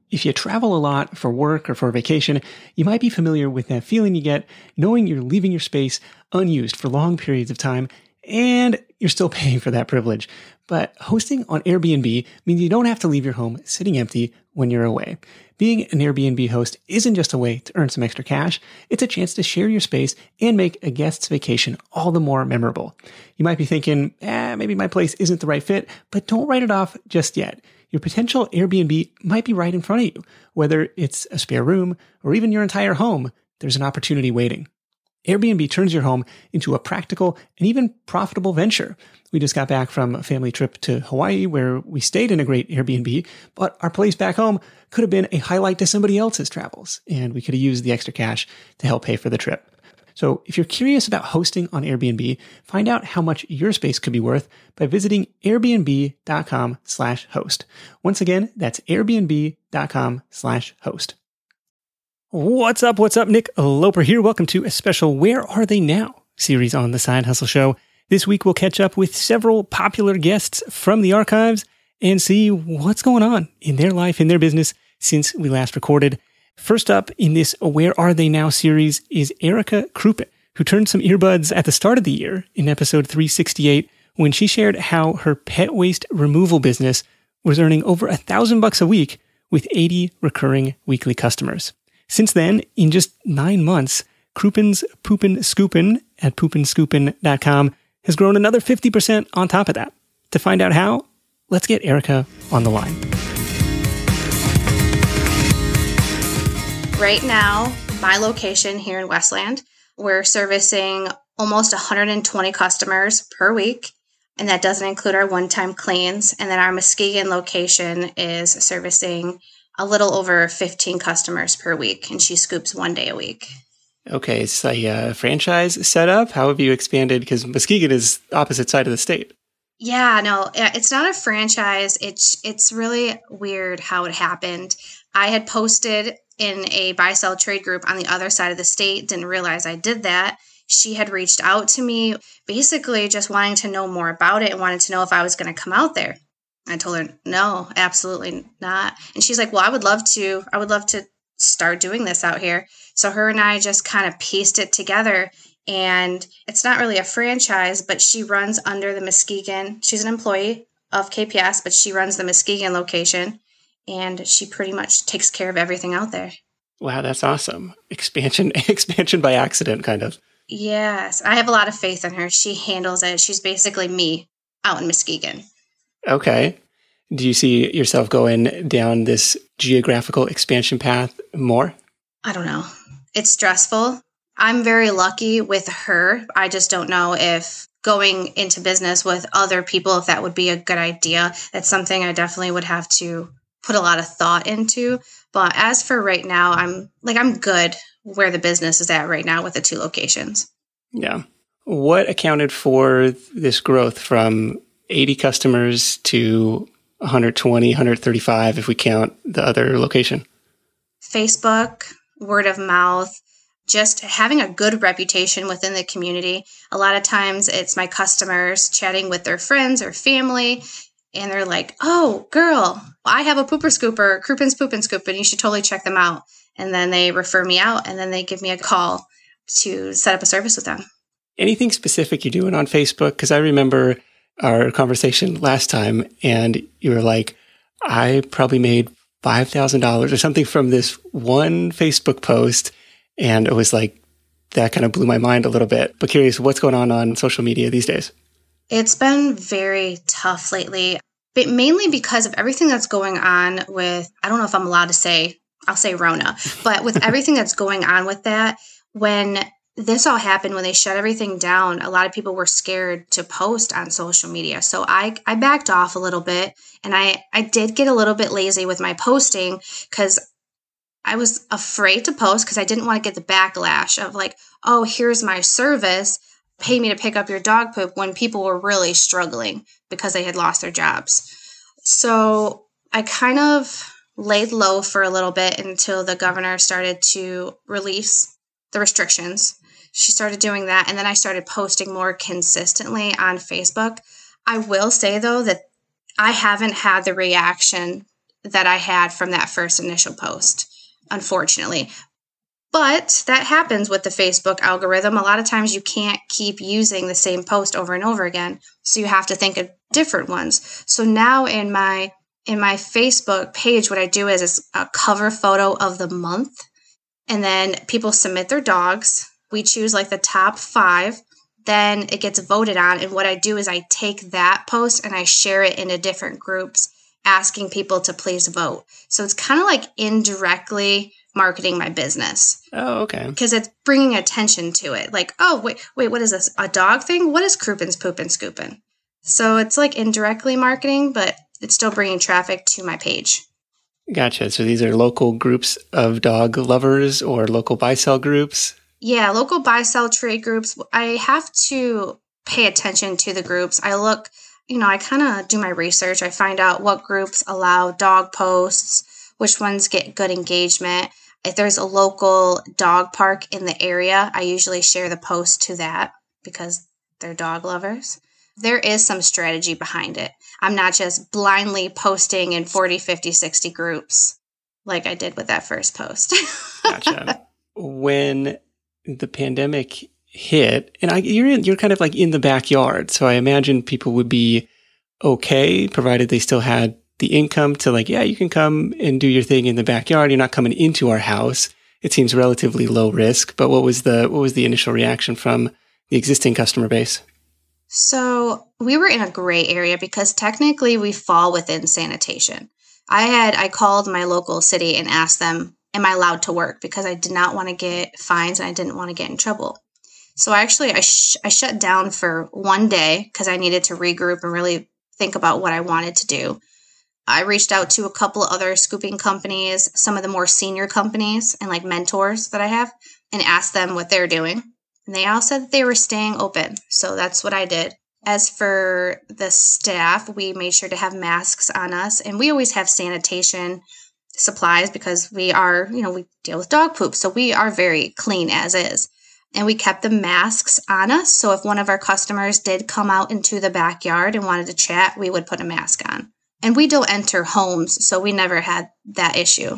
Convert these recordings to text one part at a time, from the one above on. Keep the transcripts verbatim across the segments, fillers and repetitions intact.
If you travel a lot for work or for vacation, you might be familiar with that feeling you get knowing you're leaving your space unused for long periods of time and you're still paying for that privilege. But hosting on Airbnb means you don't have to leave your home sitting empty when you're away. Being an Airbnb host isn't just a way to earn some extra cash, it's a chance to share your space and make a guest's vacation all the more memorable. You might be thinking, eh, maybe my place isn't the right fit, but don't write it off just yet. Your potential Airbnb might be right in front of you. Whether it's a spare room or even your entire home, there's an opportunity waiting. Airbnb turns your home into a practical and even profitable venture. We just got back from a family trip to Hawaii where we stayed in a great Airbnb, but our place back home could have been a highlight to somebody else's travels, and we could have used the extra cash to help pay for the trip. So if you're curious about hosting on Airbnb, find out how much your space could be worth by visiting airbnb.com slash host. Once again, that's airbnb.com slash host. What's up? What's up? Nick Loper here. Welcome to a special Where Are They Now series on the Side Hustle Show. This week, we'll catch up with several popular guests from the archives and see what's going on in their life, in their business since we last recorded. First up in this Where Are They Now series is Erica Krupin, who turned some earbuds at the start of the year in episode three sixty-eight when she shared how her pet waste removal business was earning over a thousand bucks a week with eighty recurring weekly customers. Since then, in just nine months, Krupin's Poopin' Scoopin' at poopin scoopin dot com has grown another fifty percent on top of that. To find out how, let's get Erica on the line. Right now, my location here in Westland, we're servicing almost one hundred twenty customers per week, and that doesn't include our one-time cleans. And then our Muskegon location is servicing a little over fifteen customers per week, and she scoops one day a week. Okay, it's a uh, franchise setup. How have you expanded? Because Muskegon is opposite side of the state. Yeah, no, it's not a franchise. It's it's really weird how it happened. I had posted in a buy-sell trade group on the other side of the state, didn't realize I did that. She had reached out to me, basically just wanting to know more about it and wanted to know if I was going to come out there. I told her, no, absolutely not. And she's like, well, I would love to. I would love to start doing this out here. So her and I just kind of pieced it together. And it's not really a franchise, but she runs under the Muskegon. She's an employee of K P S, but she runs the Muskegon location. And she pretty much takes care of everything out there. Wow, that's awesome. Expansion, expansion by accident, kind of. Yes, I have a lot of faith in her. She handles it. She's basically me out in Muskegon. Okay. Do you see yourself going down this geographical expansion path more? I don't know. It's stressful. I'm very lucky with her. I just don't know if going into business with other people, if that would be a good idea. That's something I definitely would have to put a lot of thought into. But as for right now, I'm like, I'm good where the business is at right now with the two locations. Yeah. What accounted for this growth from eighty customers to one hundred twenty, one hundred thirty-five if we count the other location? Facebook, word of mouth, just having a good reputation within the community. A lot of times it's my customers chatting with their friends or family, and they're like, oh, girl, I have a pooper scooper, Krupin's Poopin' Scoopin'. You should totally check them out. And then they refer me out, and then they give me a call to set up a service with them. Anything specific you're doing on Facebook? Because I remember our conversation last time, and you were like, I probably made five thousand dollars or something from this one Facebook post. And it was like, that kind of blew my mind a little bit. But curious, what's going on on social media these days? It's been very tough lately, but mainly because of everything that's going on with, I don't know if I'm allowed to say, I'll say Rona, but with everything that's going on with that, when this all happened, when they shut everything down, a lot of people were scared to post on social media. So I, I backed off a little bit, and I, I did get a little bit lazy with my posting because I was afraid to post because I didn't want to get the backlash of like, oh, here's my service, pay me to pick up your dog poop, when people were really struggling because they had lost their jobs. So I kind of laid low for a little bit until the governor started to release the restrictions. She started doing that, and then I started posting more consistently on Facebook. I will say, though, that I haven't had the reaction that I had from that first initial post, unfortunately. But that happens with the Facebook algorithm. A lot of times you can't keep using the same post over and over again. So you have to think of different ones. So now in my in my Facebook page, what I do is, is a cover photo of the month. And then people submit their dogs. We choose like the top five. Then it gets voted on. And what I do is I take that post and I share it into different groups, asking people to please vote. So it's kind of like indirectly marketing my business. Oh, okay. Because it's bringing attention to it. Like, oh, wait, wait, what is this? A dog thing? What is Crouppin's Poopin' Scoopin'? So it's like indirectly marketing, but it's still bringing traffic to my page. Gotcha. So these are local groups of dog lovers or local buy-sell groups? Yeah, local buy-sell trade groups. I have to pay attention to the groups. I look, you know, I kind of do my research. I find out what groups allow dog posts, which ones get good engagement. If there's a local dog park in the area, I usually share the post to that because they're dog lovers. There is some strategy behind it. I'm not just blindly posting in forty, fifty, sixty groups like I did with that first post. Gotcha. When the pandemic hit, and I, you're in, you're kind of like in the backyard, so I imagine people would be okay, provided they still had the income to like, yeah, you can come and do your thing in the backyard. You're not coming into our house. It seems relatively low risk. But what was the what was the initial reaction from the existing customer base? So we were in a gray area because technically we fall within sanitation. I had I called my local city and asked them, am I allowed to work? Because I did not want to get fines and I didn't want to get in trouble. So actually I sh- I shut down for one day because I needed to regroup and really think about what I wanted to do. I reached out to a couple of other scooping companies, some of the more senior companies and like mentors that I have, and asked them what they're doing. And they all said that they were staying open. So that's what I did. As for the staff, we made sure to have masks on us. And we always have sanitation supplies because we are, you know, we deal with dog poop. So we are very clean as is. And we kept the masks on us. So if one of our customers did come out into the backyard and wanted to chat, we would put a mask on. And we don't enter homes, so we never had that issue.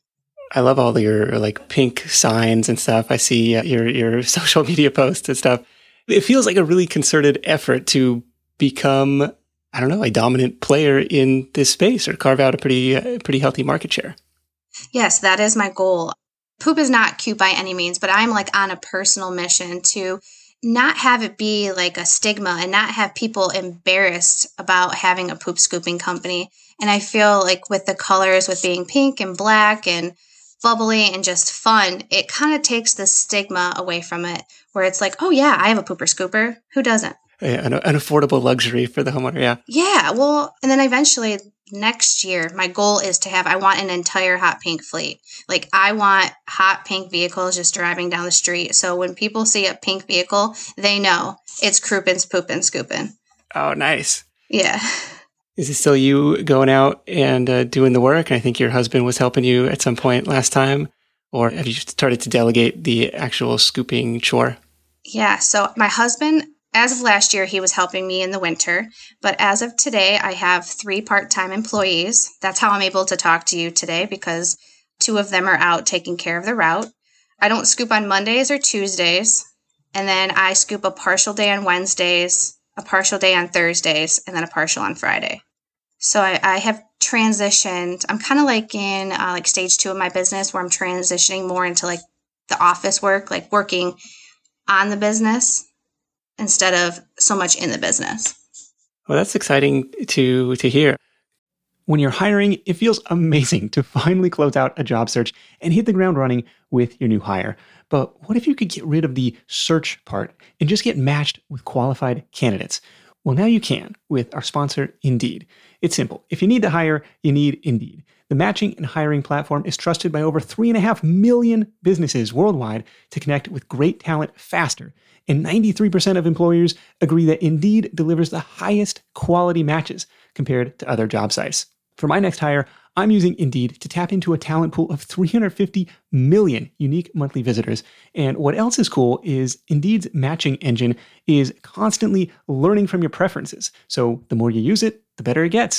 I love all your like pink signs and stuff. I see uh, your your social media posts and stuff. It feels like a really concerted effort to become, I don't know, a dominant player in this space or carve out a pretty uh, pretty healthy market share. Yes, that is my goal. Poop is not cute by any means, but I'm like on a personal mission to not have it be like a stigma and not have people embarrassed about having a poop scooping company. And I feel like with the colors, with being pink and black and bubbly and just fun, it kind of takes the stigma away from it where it's like, oh yeah, I have a pooper scooper. Who doesn't? Yeah, an, an affordable luxury for the homeowner. Yeah. Yeah. Well, and then eventually next year, my goal is to have, I want an entire hot pink fleet. Like I want hot pink vehicles just driving down the street. So when people see a pink vehicle, they know it's Crouppin's Poopin' Scoopin'. Oh, nice. Yeah. Is it still you going out and uh, doing the work? And I think your husband was helping you at some point last time. Or have you started to delegate the actual scooping chore? Yeah. So my husband, as of last year, he was helping me in the winter. But as of today, I have three part-time employees. That's how I'm able to talk to you today because two of them are out taking care of the route. I don't scoop on Mondays or Tuesdays. And then I scoop a partial day on Wednesdays, a partial day on Thursdays, and then a partial on Friday. So I, I have transitioned. I'm kind of like in uh, like stage two of my business where I'm transitioning more into like the office work, like working on the business instead of so much in the business. Well, that's exciting to to hear. When you're hiring, it feels amazing to finally close out a job search and hit the ground running with your new hire. But what if you could get rid of the search part and just get matched with qualified candidates? Well, now you can with our sponsor, Indeed. It's simple. If you need to hire, you need Indeed. The matching and hiring platform is trusted by over three and a half million businesses worldwide to connect with great talent faster. And ninety-three percent of employers agree that Indeed delivers the highest quality matches compared to other job sites. For my next hire, I'm using Indeed to tap into a talent pool of three hundred fifty million unique monthly visitors. And what else is cool is Indeed's matching engine is constantly learning from your preferences. So the more you use it, the better it gets.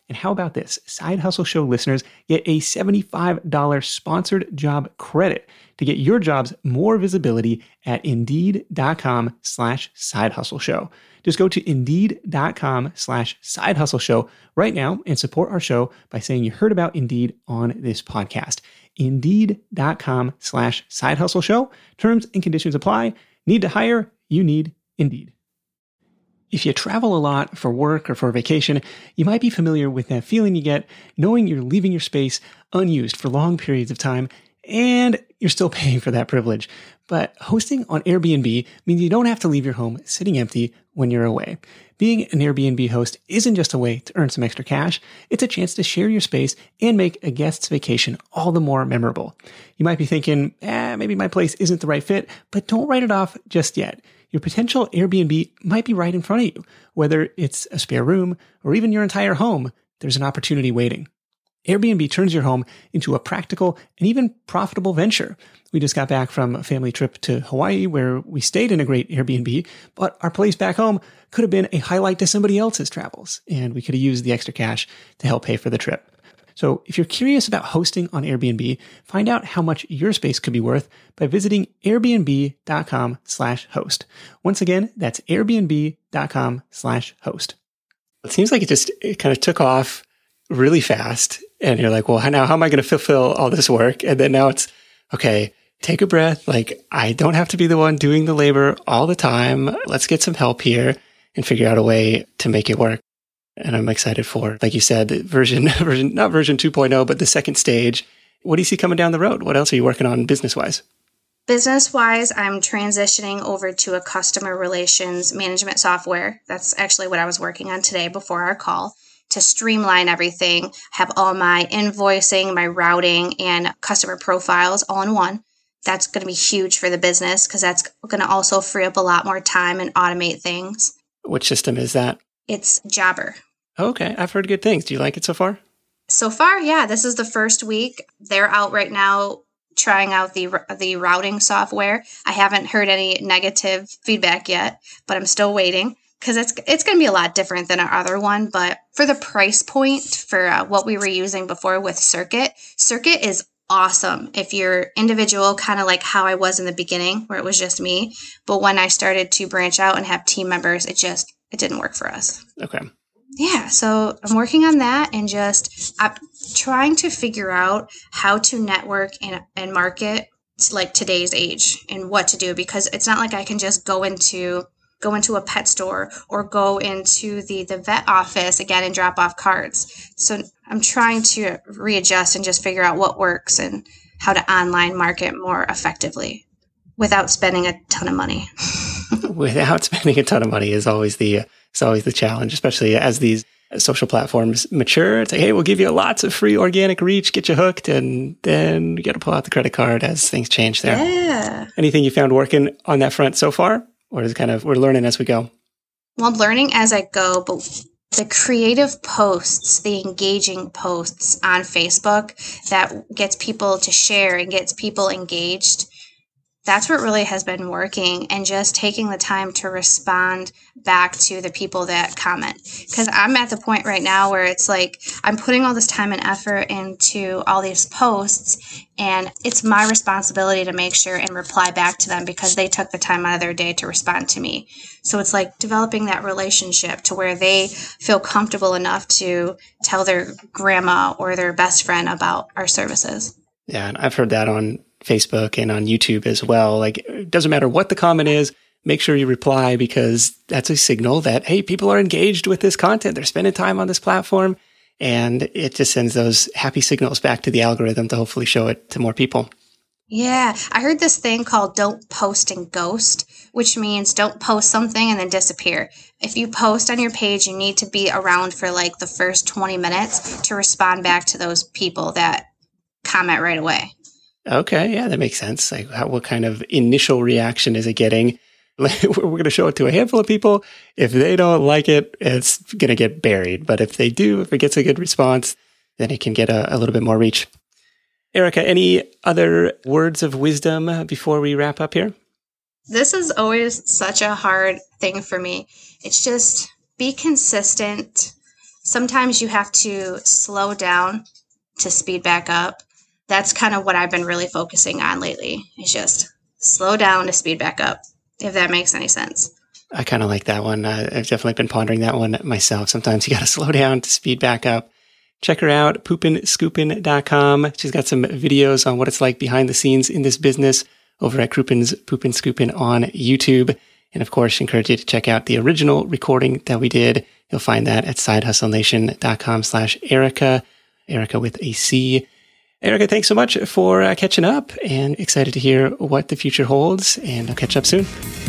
And how about this? Side Hustle Show listeners get a seventy-five dollars sponsored job credit to get your jobs more visibility at indeed.com slash side hustle show. Just go to indeed.com slash side hustle show right now and support our show by saying you heard about Indeed on this podcast. Indeed.com slash side hustle show. Terms and conditions apply. Need to hire? You need Indeed. If you travel a lot for work or for vacation, you might be familiar with that feeling you get knowing you're leaving your space unused for long periods of time and you're still paying for that privilege. But hosting on Airbnb means you don't have to leave your home sitting empty when you're away. Being an Airbnb host isn't just a way to earn some extra cash. It's a chance to share your space and make a guest's vacation all the more memorable. You might be thinking, eh, maybe my place isn't the right fit, but don't write it off just yet. Your potential Airbnb might be right in front of you. Whether it's a spare room or even your entire home, there's an opportunity waiting. Airbnb turns your home into a practical and even profitable venture. We just got back from a family trip to Hawaii where we stayed in a great Airbnb, but our place back home could have been a highlight to somebody else's travels, and we could have used the extra cash to help pay for the trip. So if you're curious about hosting on Airbnb, find out how much your space could be worth by visiting airbnb.com slash host. Once again, that's airbnb.com slash host. It seems like it just it kind of took off really fast. And you're like, well, now how am I going to fulfill all this work? And then now it's, okay, take a breath. Like, I don't have to be the one doing the labor all the time. Let's get some help here and figure out a way to make it work. And I'm excited for, like you said, version, version, not version two point oh, but the second stage. What do you see coming down the road? What else are you working on business-wise? Business-wise, I'm transitioning over to a customer relations management software. That's actually what I was working on today before our call, to streamline everything, have all my invoicing, my routing, and customer profiles all in one. That's going to be huge for the business because that's going to also free up a lot more time and automate things. Which system is that? It's Jobber. Okay, I've heard good things. Do you like it so far? So far, yeah. This is the first week. They're out right now trying out the the routing software. I haven't heard any negative feedback yet, but I'm still waiting because it's it's going to be a lot different than our other one. But for the price point for uh, what we were using before with Circuit, Circuit is awesome if you're individual, kind of like how I was in the beginning where it was just me. But when I started to branch out and have team members, it just it didn't work for us. Okay. Yeah, so I'm working on that and just I'm trying to figure out how to network and, and market to like today's age and what to do, because it's not like I can just go into go into a pet store or go into the, the vet office again and drop off cards. So I'm trying to readjust and just figure out what works and how to online market more effectively without spending a ton of money. Without spending a ton of money is always the is always the challenge, especially as these social platforms mature. It's like, hey, we'll give you lots of free organic reach, get you hooked, and then you got to pull out the credit card as things change there. Yeah. Anything you found working on that front so far? Or is it kind of, we're learning as we go? Well, I'm learning as I go, but the creative posts, the engaging posts on Facebook that gets people to share and gets people engaged, that's what really has been working, and just taking the time to respond back to the people that comment. Because I'm at the point right now where it's like I'm putting all this time and effort into all these posts, and it's my responsibility to make sure and reply back to them because they took the time out of their day to respond to me. So it's like developing that relationship to where they feel comfortable enough to tell their grandma or their best friend about our services. Yeah, and I've heard that on Facebook and on YouTube as well. Like, it doesn't matter what the comment is, make sure you reply, because that's a signal that, hey, people are engaged with this content. They're spending time on this platform, and it just sends those happy signals back to the algorithm to hopefully show it to more people. Yeah, I heard this thing called don't post and ghost, which means don't post something and then disappear. If you post on your page, you need to be around for like the first twenty minutes to respond back to those people that comment right away. Okay, yeah, that makes sense. Like, how, what kind of initial reaction is it getting? We're going to show it to a handful of people. If they don't like it, it's going to get buried. But if they do, if it gets a good response, then it can get a, a little bit more reach. Erica, any other words of wisdom before we wrap up here? This is always such a hard thing for me. It's just be consistent. sometimes you have to slow down to speed back up. That's kind of what I've been really focusing on lately, is just slow down to speed back up, if that makes any sense. I kind of like that one. Uh, I've definitely been pondering that one myself. Sometimes you got to slow down to speed back up. Check her out, poopin scoopin dot com. She's got some videos on what it's like behind the scenes in this business over at Crouppin's Poopin' Scoopin' on YouTube. And of course, I encourage you to check out the original recording that we did. You'll find that at sidehustlenation.com slash Erica, Erica with a C. Erica, thanks so much for uh, catching up, and excited to hear what the future holds, and I'll catch up soon.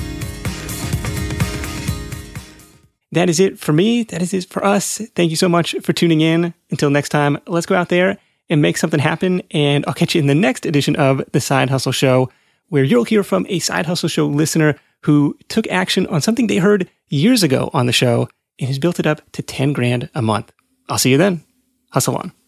That is it for me. That is it for us. Thank you so much for tuning in. Until next time, let's go out there and make something happen. And I'll catch you in the next edition of The Side Hustle Show, where you'll hear from a Side Hustle Show listener who took action on something they heard years ago on the show and has built it up to ten grand a month. I'll see you then. Hustle on.